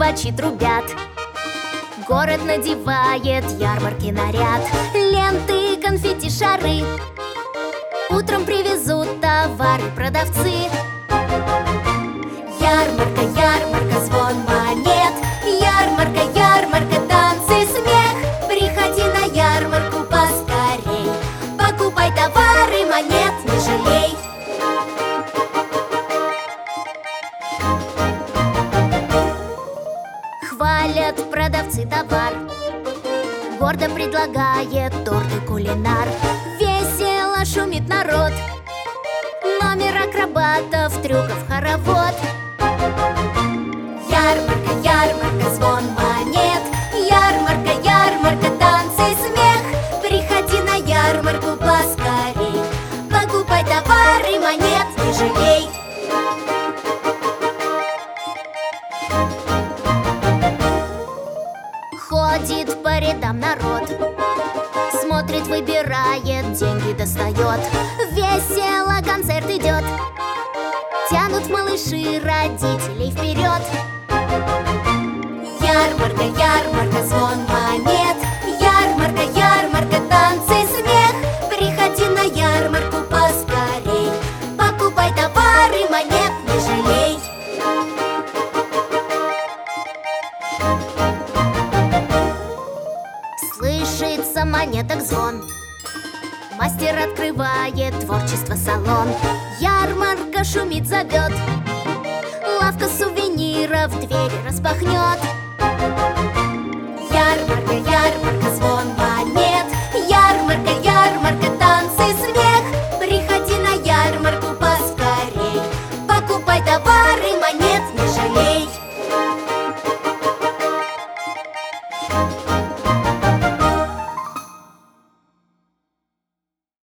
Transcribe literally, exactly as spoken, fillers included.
трубачи трубят. Город надевает ярмарки наряд. Ленты, конфетти, шары. Утром привезут товары продавцы. Ярмарка, ярмарка, звон монет. Ярмарка, ярмарка, танцы, смех. Приходи на ярмарку поскорей. Покупай товары, монет не жалей. Хвалят продавцы товар. Гордо предлагает торты кулинар. Весело шумит народ. Номер акробатов, трюков хоровод. Ярмарка, ярмарка, звон монет. Ярмарка, ярмарка, танцы, смех. Приходи на ярмарку поскорей. Покупай товары, монет не жалей. Ходит по рядам народ. Смотрит, выбирает, деньги достает. Весело концерт идет. Тянут малыши родителей вперед. Ярмарка, ярмарка, звон монет. Ярмарка, ярмарка, танцы, смех. Приходи на ярмарку поскорей. Покупай товары, монет не жалей. Слышится монеток звон. Мастер открывает творчество салон. Ярмарка шумит, зовет. Лавка сувениров двери распахнет. Ярмарка, ярмарка, звон монет. Ярмарка, ярмарка, танцы, смех. Приходи на ярмарку поскорей. Покупай товар.